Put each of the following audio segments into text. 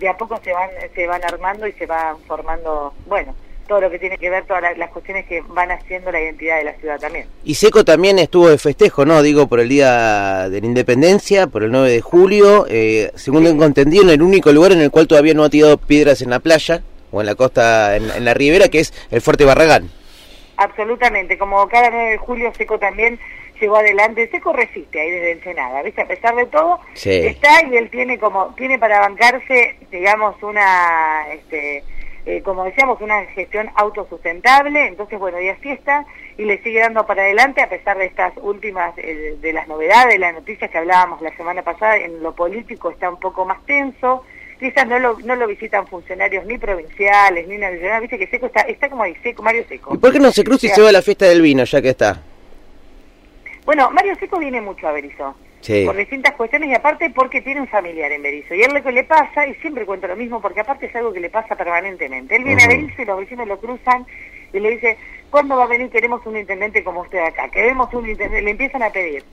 de a poco se van armando y se van formando, bueno, todo lo que tiene que ver, todas las cuestiones que van haciendo la identidad de la ciudad también. Y Seco también estuvo de festejo, ¿no? Digo, por el Día de la Independencia, por el 9 de julio, según tengo entendido, en el único lugar en el cual todavía no ha tirado piedras en la playa, o en la costa, en la ribera, que es el Fuerte Barragán. Absolutamente, como cada 9 de julio Seco también llevó adelante. Seco resiste ahí desde Ensenada, ¿viste? A pesar de todo, sí, está, y él tiene para bancarse, digamos, una, como decíamos, una gestión autosustentable. Entonces, bueno, y así está, y le sigue dando para adelante a pesar de estas últimas, de las novedades, las noticias que hablábamos la semana pasada. En lo político está un poco más tenso, quizás no lo visitan funcionarios ni provinciales ni nacionales. Viste que Seco está como ahí, Seco, Mario Seco. ¿Y por qué no se cruza y se va a la fiesta del vino, ya que está? Bueno, Mario Seco viene mucho a Berisso, sí, por distintas cuestiones, y aparte porque tiene un familiar en Berisso, y él lo que le pasa, y siempre cuento lo mismo, porque aparte es algo que le pasa permanentemente. Él viene a Berisso y los vecinos lo cruzan y le dice: ¿cuándo va a venir? Queremos un intendente como usted acá, queremos un intendente. Le empiezan a pedir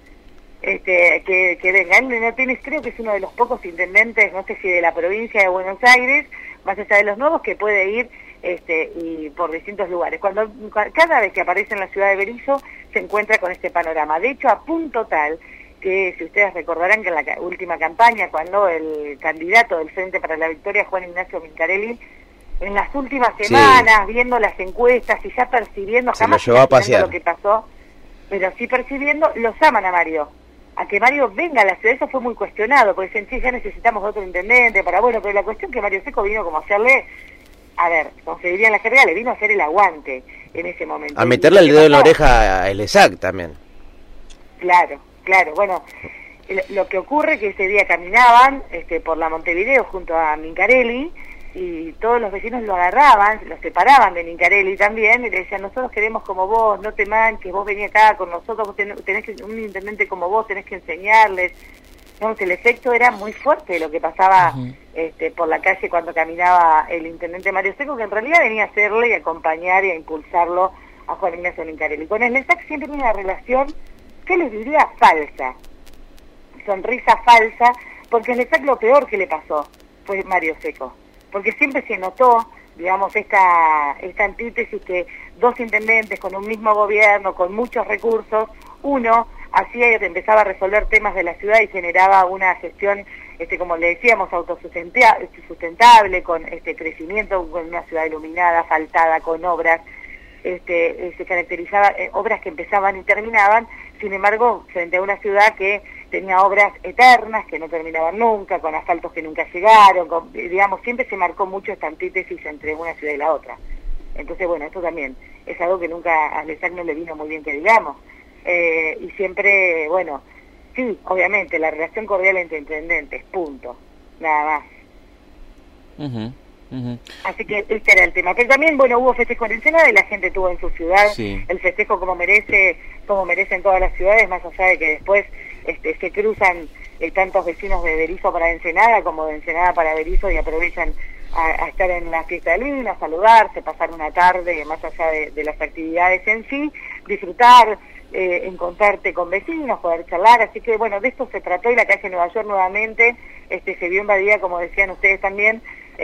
que venga. Él no tiene, creo que es uno de los pocos intendentes, no sé si de la provincia de Buenos Aires, más allá de los nuevos, que puede ir y por distintos lugares. Cada vez que aparece en la ciudad de Berisso se encuentra con este panorama. De hecho, a punto tal que, si ustedes recordarán, que en la última campaña, cuando el candidato del Frente para la Victoria, Juan Ignacio Mincarelli, en las últimas semanas, sí, viendo las encuestas y ya percibiendo, se jamás lo llevó a pasear, lo que pasó, pero sí percibiendo, los llaman a Mario, a que Mario venga a la ciudad. Eso fue muy cuestionado, porque dicen: sí, ya necesitamos otro intendente para, bueno, pero la cuestión que Mario Seco vino como a hacerle, a ver, como se diría en la jerga, le vino a hacer el aguante en ese momento. A meterle el dedo en la oreja a ELESAC también. Claro, bueno, lo que ocurre que ese día caminaban por la Montevideo junto a Mincarelli, y todos los vecinos lo agarraban, lo separaban de Mincarelli también, y le decían: nosotros queremos como vos, no te manches, vos venís acá con nosotros, vos tenés que, un intendente como vos, tenés que enseñarles. Digamos, el efecto era muy fuerte de lo que pasaba por la calle cuando caminaba el intendente Mario Seco, que en realidad venía a hacerle y acompañar y a impulsarlo a Juan Ignacio Mincarelli. Con el ELESAC siempre tiene una relación, ¿qué les diría? Falsa, sonrisa falsa, porque el ELESAC lo peor que le pasó fue Mario Seco, porque siempre se notó, digamos, esta antítesis, que dos intendentes con un mismo gobierno, con muchos recursos, uno hacía y empezaba a resolver temas de la ciudad y generaba una gestión, como le decíamos, autosustentable, con crecimiento, con una ciudad iluminada, asfaltada, con obras, se caracterizaba, obras que empezaban y terminaban. Sin embargo, frente a una ciudad que tenía obras eternas, que no terminaban nunca, con asfaltos que nunca llegaron, digamos, siempre se marcó mucho esta antítesis entre una ciudad y la otra. Entonces, bueno, esto también es algo que nunca a ELESAC no le vino muy bien, que digamos. Y siempre, bueno, sí, obviamente, la relación cordial entre intendentes, punto, nada más. Así que este era el tema. Pero también, bueno, hubo festejo en Ensenada y la gente tuvo en su ciudad el festejo como merecen todas las ciudades, más allá de que después se cruzan tantos vecinos de Berisso para Ensenada como de Ensenada para Berisso, y aprovechan a estar en la fiesta del vino, a saludarse, pasar una tarde, más allá de las actividades en sí, disfrutar, encontrarte con vecinos, poder charlar. Así que, bueno, de esto se trató, y la calle Nueva York nuevamente se vio invadida, como decían ustedes también,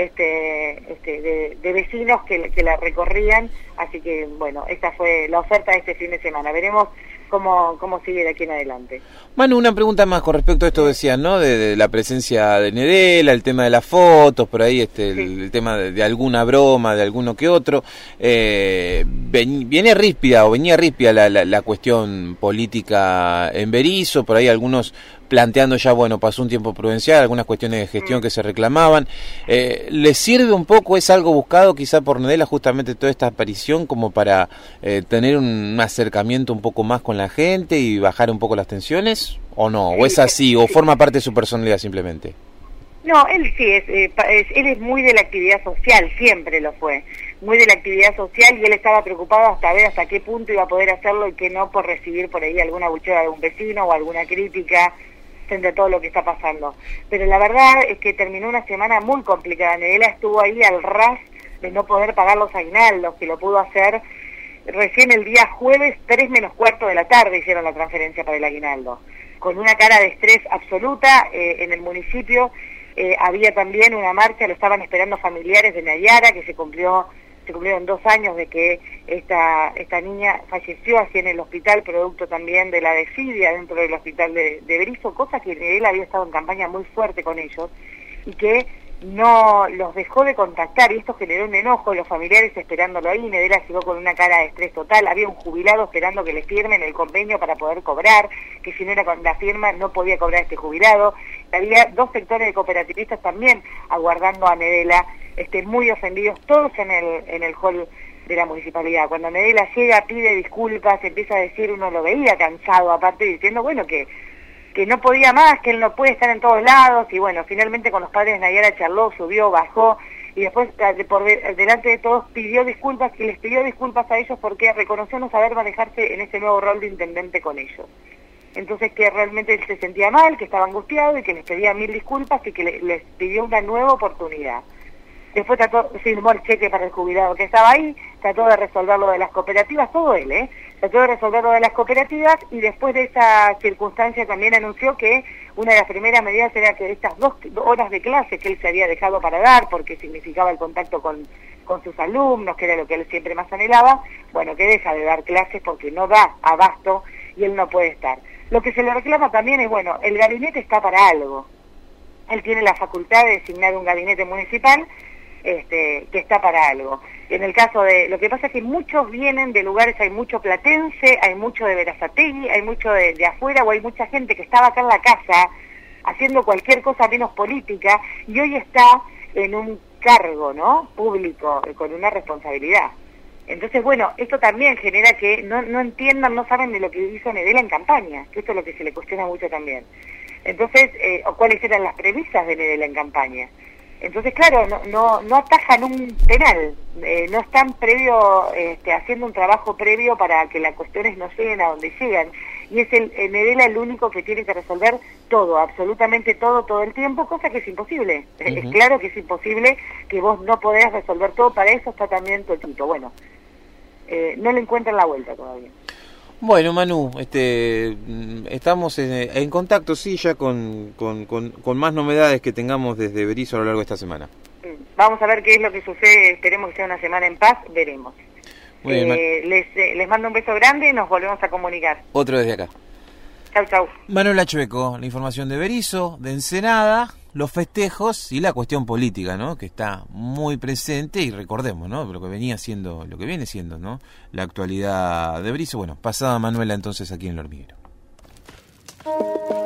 de vecinos que la recorrían. Así que, bueno, esta fue la oferta de este fin de semana. Veremos cómo sigue de aquí en adelante. Manu, una pregunta más con respecto a esto, decían, ¿no? De la presencia de Nedela, el tema de las fotos, por ahí el tema de alguna broma, de alguno que otro. Venía ríspida la cuestión política en Berisso, por ahí algunos planteando ya, bueno, pasó un tiempo prudencial, algunas cuestiones de gestión que se reclamaban. ¿Les sirve un poco, es algo buscado quizá por Nedela, justamente toda esta aparición, como para tener un acercamiento un poco más con la gente y bajar un poco las tensiones, o no? ¿O es así, o forma parte de su personalidad simplemente? No, él sí él es muy de la actividad social, siempre lo fue, muy de la actividad social, y él estaba preocupado hasta ver hasta qué punto iba a poder hacerlo y que no, por recibir por ahí alguna buchera de un vecino o alguna crítica frente a todo lo que está pasando. Pero la verdad es que terminó una semana muy complicada. Nedela estuvo ahí al ras de no poder pagar los aguinaldos, que lo pudo hacer recién el día jueves, 3 menos cuarto de la tarde hicieron la transferencia para el aguinaldo, con una cara de estrés absoluta en el municipio. había también una marcha, lo estaban esperando familiares de Nayara, que se cumplieron 2 años de que esta niña falleció así en el hospital, producto también de la desidia dentro del hospital de Berisso, cosa que él había estado en campaña muy fuerte con ellos, y que no los dejó de contactar, y esto generó un enojo, los familiares esperándolo ahí. Nedela llegó con una cara de estrés total, había un jubilado esperando que le firmen el convenio para poder cobrar, que si no era con la firma no podía cobrar este jubilado, había 2 sectores de cooperativistas también aguardando a Nedela, muy ofendidos, todos en el hall de la municipalidad. Cuando Nedela llega, pide disculpas, empieza a decir, uno lo veía cansado, aparte diciendo, bueno, que no podía más, que él no puede estar en todos lados, y bueno, finalmente con los padres Nayara charló, subió, bajó, y después delante de todos pidió disculpas, y les pidió disculpas a ellos porque reconoció no saber manejarse en ese nuevo rol de intendente con ellos. Entonces que realmente él se sentía mal, que estaba angustiado y que les pedía 1000 disculpas y que les pidió una nueva oportunidad. Después firmó el cheque para el jubilado que estaba ahí, trató de resolver lo de las cooperativas, todo él, trató de resolver lo de las cooperativas, y después de esa circunstancia también anunció que una de las primeras medidas era que estas 2 horas de clase que él se había dejado para dar, porque significaba el contacto con sus alumnos, que era lo que él siempre más anhelaba, bueno, que deja de dar clases porque no da abasto y él no puede estar. Lo que se le reclama también es, bueno, el gabinete está para algo. Él tiene la facultad de designar un gabinete municipal, que está para algo. En el caso de, lo que pasa es que muchos vienen de lugares, hay mucho platense, hay mucho de Berazategui, hay mucho de afuera, o hay mucha gente que estaba acá en la casa haciendo cualquier cosa menos política, y hoy está en un cargo, ¿no?, público, con una responsabilidad. Entonces, bueno, esto también genera que no entiendan, no saben de lo que hizo Nedela en campaña, que esto es lo que se le cuestiona mucho también. Entonces, o cuáles eran las premisas de Nedela en campaña. Entonces, claro, no atajan un penal, no están haciendo un trabajo previo para que las cuestiones no lleguen a donde llegan. Y es Nedela el único que tiene que resolver todo, absolutamente todo el tiempo, cosa que es imposible. Es claro que es imposible, que vos no podés resolver todo, para eso está también tu equipo. Bueno, no le encuentran la vuelta todavía. Bueno, Manu, estamos en contacto, sí, ya con más novedades que tengamos desde Berisso a lo largo de esta semana. Vamos a ver qué es lo que sucede, esperemos que sea una semana en paz, veremos. Muy bien, les mando un beso grande y nos volvemos a comunicar. Otro desde acá. Chau. Manuela Chueco, la información de Berisso, de Ensenada, los festejos y la cuestión política, ¿no?, que está muy presente, y recordemos, ¿no?, lo que viene siendo, ¿no?, la actualidad de Berisso. Bueno, pasada Manuela entonces aquí en El Hormiguero.